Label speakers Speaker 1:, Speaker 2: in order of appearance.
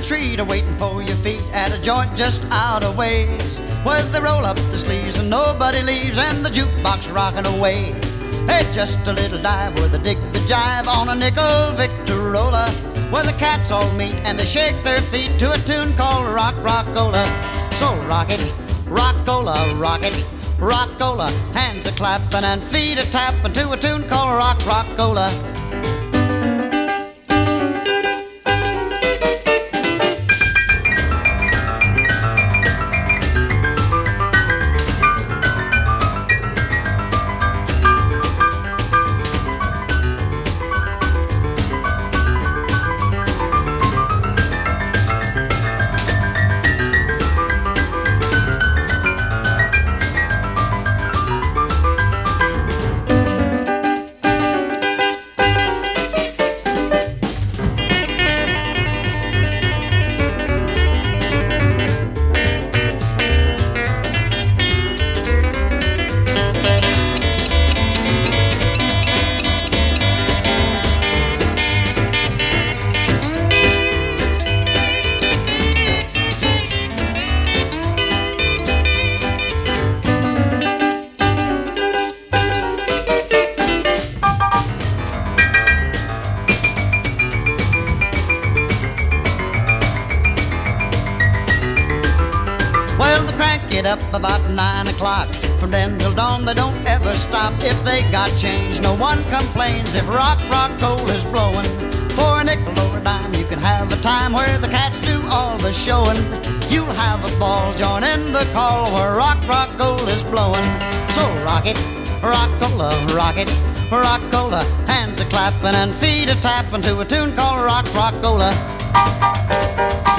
Speaker 1: treat are waiting for your feet at a joint just out of ways, where they roll up the sleeves and nobody leaves and the jukebox rocking away. Hey, just a little dive where they dig the jive on a nickel Victorola, where the cats all meet and they shake their feet to a tune called Rock Rockola. So rock it, Rockola, rock it, Rockola. Hands a clapping and feet a tapping to a tune called Rock Rockola. Get up about 9 o'clock. From then till dawn they don't ever stop. If they got change, no one complains. If Rock Rockola's blowing, for a nickel or a dime you can have a time where the cats do all the showing. You'll have a ball, join in the call where Rock Rockola's blowing. So rock it, Rockola, rock it, Rockola. Hands a clapping and feet a tapping to a tune called Rock Rockola.